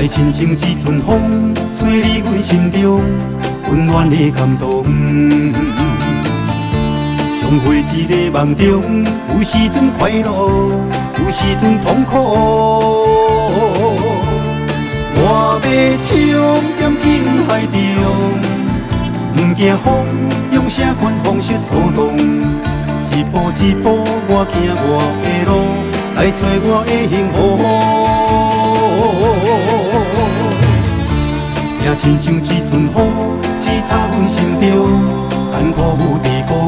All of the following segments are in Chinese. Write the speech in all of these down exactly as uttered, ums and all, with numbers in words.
来亲像一阵风，吹入阮心中温暖的感动。相会一个梦中，有时阵快乐，有时阵痛苦。我要唱踮情海中，不惊风，用啥款方式阻挡？一步一步，我行我的路，来找我的幸福。也亲像一阵雨，刺插阮心中，艰苦无地讲。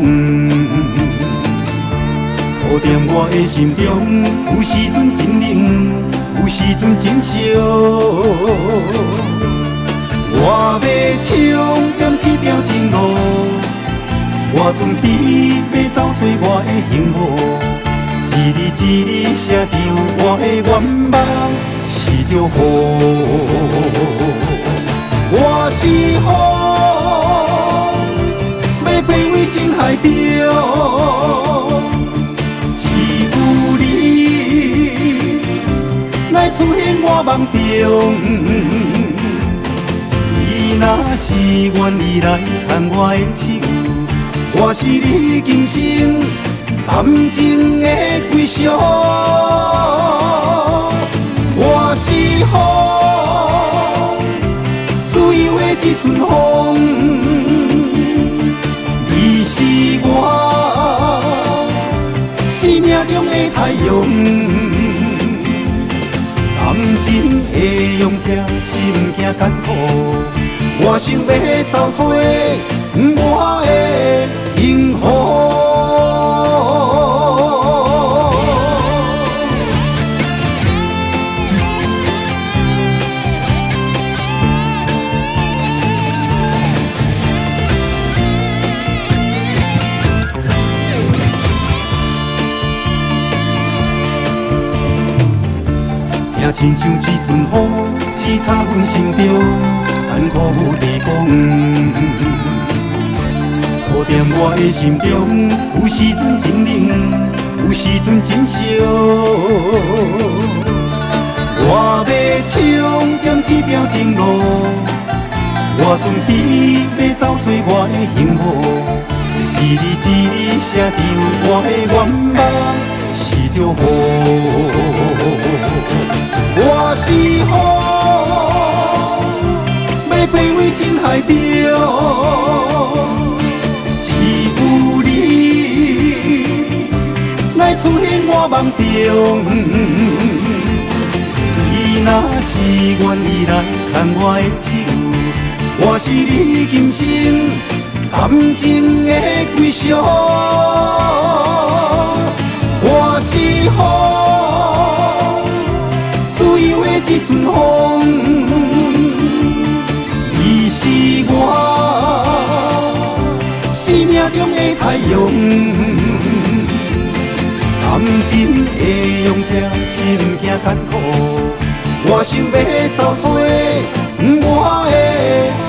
土在我的心中，有时阵真冷，有时阵真烧。我要唱踮这条情路，我准备要走找我的幸福。一字一字写着我的愿望是祝福。我是风，要飞回情海中，只有你来出现我梦中。你若是愿意来牵我的手，我是你今生感情的归宿。我是风，自由的一阵风，你是我生命中的太阳。感情的勇者是不惊艰苦，我想要走找我的幸福。也亲像一阵风，刺插阮心中，艰苦无地讲。土在我的心中，有时阵真冷，有时阵真烧。我要唱踮这条情路，我准备要走找我的幸福。一字一字写着我的愿望是祝福。我是风，要飞回情海中，只有你来出现我梦中。你若是愿意来牵我的手，我是你今生感情的归宿。我是风，自由的一阵风，你是我生命中的太阳。感情的勇者是不惊艰苦，我想要走找我的